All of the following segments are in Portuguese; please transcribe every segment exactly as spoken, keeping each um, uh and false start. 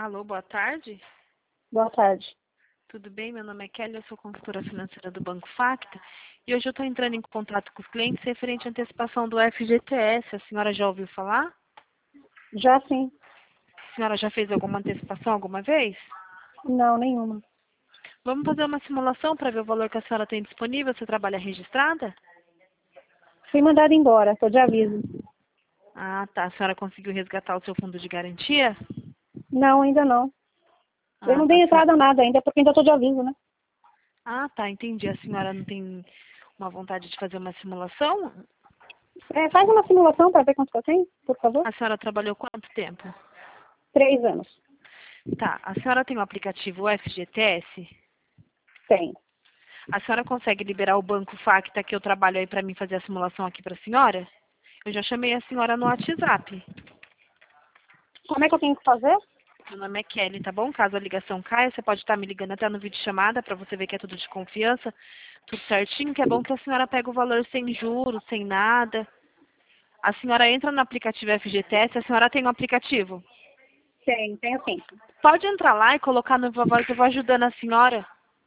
Alô, boa tarde. Boa tarde. Tudo bem? Meu nome é Kelly, eu sou consultora financeira do Banco Facta e hoje eu estou entrando em contato com os clientes referente à antecipação do F G T S. A senhora já ouviu falar? Já sim. A senhora já fez alguma antecipação alguma vez? Não, nenhuma. Vamos fazer uma simulação para ver o valor que a senhora tem disponível. Você trabalha registrada? Fui mandada embora, estou de aviso. Ah, tá. A senhora conseguiu resgatar o seu fundo de garantia? Não, ainda não. Eu Ah, não tá. dei A senhora... entrada nada ainda, porque ainda estou de aviso, né? Ah, tá. Entendi. A senhora não tem uma vontade de fazer uma simulação? É, faz uma simulação para ver quanto que eu tenho, por favor. A senhora trabalhou quanto tempo? Três anos. Tá. A senhora tem o aplicativo F G T S? Tem. A senhora consegue liberar o Banco Facta que eu trabalho aí para mim fazer a simulação aqui para a senhora? Eu já chamei a senhora no WhatsApp. Como é que eu tenho que fazer? Meu nome é Kelly, tá bom? Caso a ligação caia, você pode estar me ligando até no vídeo chamada para você ver que é tudo de confiança, tudo certinho, que é bom que a senhora pega o valor sem juros, sem nada. A senhora entra no aplicativo F G T S, a senhora tem um aplicativo? Tem, tenho sim. Pode entrar lá e colocar no Viva Voz, eu vou ajudando a senhora.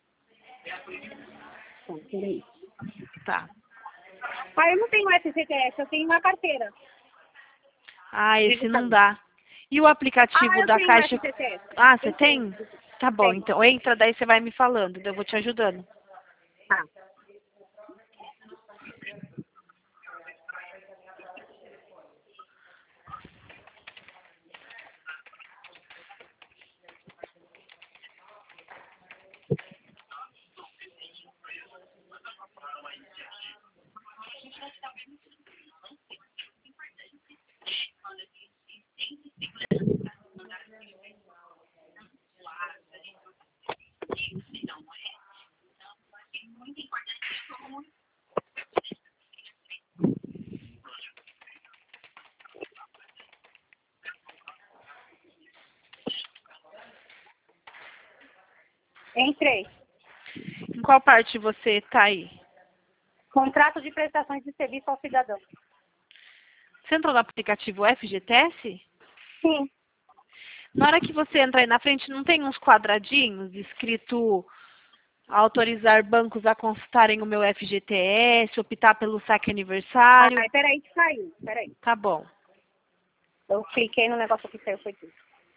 Tá, peraí. Tá. Ah, eu não tenho F G T S, eu tenho uma carteira. Ah, esse não Digital. dá. E o Ah, aplicativo eu da tenho Caixa... F G T S. Ah, você Eu tenho. tem? Tá bom, Tenho. então entra, daí você vai me falando, daí eu vou te ajudando. Tá. Entrei. Em qual parte você tá aí? Contrato de prestações de serviço ao cidadão. Você entrou no aplicativo F G T S? Sim. Na hora que você entra aí na frente, não tem uns quadradinhos escrito autorizar bancos a consultarem o meu F G T S, optar pelo saque aniversário? Ai, peraí que saiu. Peraí. Tá bom. Eu cliquei no negócio que saiu, foi tudo.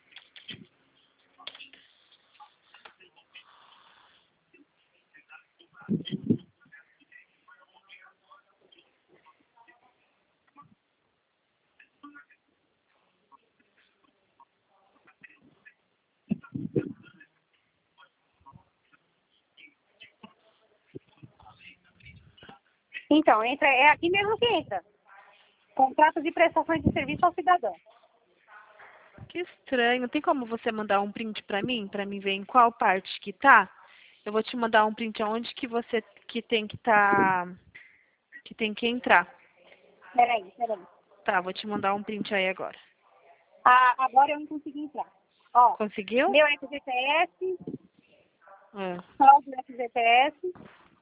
Então, entra, é aqui mesmo que entra. Contrato de prestações de serviço ao cidadão. Que estranho. Tem como você mandar um print pra mim, pra mim ver em qual parte que tá? Eu vou te mandar um print aonde que você que tem que tá que tem que entrar. Peraí, peraí. Tá, vou te mandar um print aí agora. Ah, agora eu não consegui entrar. Ó, Conseguiu? meu F G T S, É. saldo do F G T S.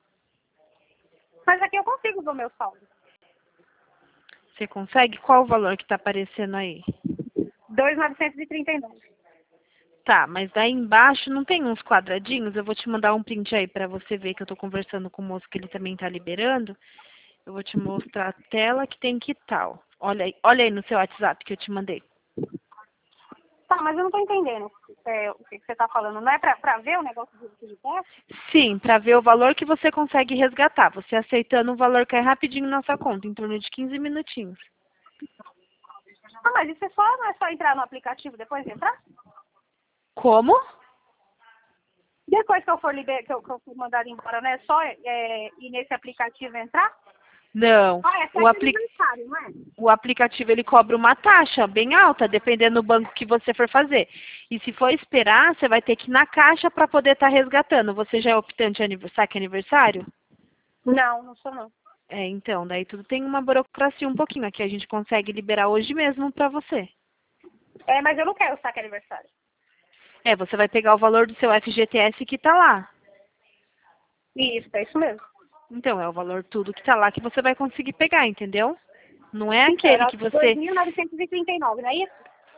Mas aqui eu consigo ver o meu saldo. Você consegue? Qual o valor que tá aparecendo aí? dois mil novecentos e trinta e nove. Tá, mas daí embaixo não tem uns quadradinhos? Eu vou te mandar um print aí pra você ver que eu tô conversando com o moço que ele também tá liberando. Eu vou te mostrar a tela que tem que tal. Olha aí, olha aí no seu WhatsApp que eu te mandei. Tá, mas eu não tô entendendo é, o que que você tá falando. Não é pra, pra ver o negócio do F G T S? Sim, para ver o valor que você consegue resgatar. Você aceitando o valor cai rapidinho na sua conta, em torno de quinze minutinhos. Ah, mas isso é só, não é só entrar no aplicativo depois de entrar? Como? Depois que eu for liber... que, eu, que eu for mandado embora, não é só é, ir nesse aplicativo e entrar? Não. Ah, é só O, apli aniversário, não é? o aplicativo ele cobra uma taxa bem alta, dependendo do banco que você for fazer. E se for esperar, você vai ter que ir na caixa para poder estar resgatando. Você já é optante aniv- saque aniversário? Não, não sou não. É, então, daí tudo tem uma burocracia um pouquinho. Aqui a gente consegue liberar hoje mesmo para você. É, mas eu não quero saque aniversário. É, você vai pegar o valor do seu F G T S que está lá. Isso, é isso mesmo. Então, é o valor tudo que está lá que você vai conseguir pegar, entendeu? Não é Então, aquele era que você... dois mil novecentos e trinta e nove, não é isso?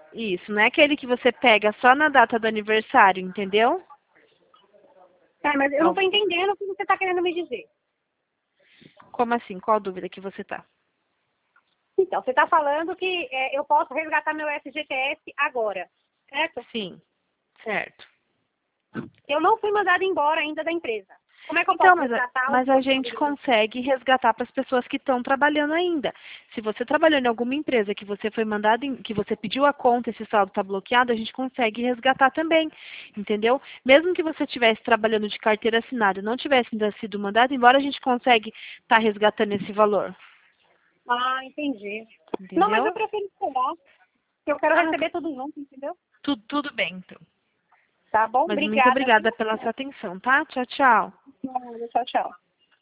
Isso, não é aquele que você pega só na data do aniversário, entendeu? É, mas eu não tô entendendo o que você tá querendo me dizer. Como assim? Qual a dúvida que você tá? Então, você tá falando que é, eu posso resgatar meu F G T S agora, certo? Sim, certo. Eu não fui mandada embora ainda da empresa. Como é que eu Então, posso mas a, resgatar o mas a gente consegue resgatar para as pessoas que estão trabalhando ainda. Se você trabalhou em alguma empresa que você foi mandado, em, que você pediu a conta, esse saldo está bloqueado, a gente consegue resgatar também, entendeu? Mesmo que você estivesse trabalhando de carteira assinada e não tivesse ainda sido mandado embora, a gente consegue estar tá resgatando esse valor. Ah, entendi. Entendeu? Não, mas eu prefiro esperar, porque eu quero Ah, receber tudo junto, entendeu? tudo, tudo bem, então. Tá bom? Mas muito Obrigada, obrigada viu? pela sua atenção, tá? Tchau, tchau. Tchau, tchau.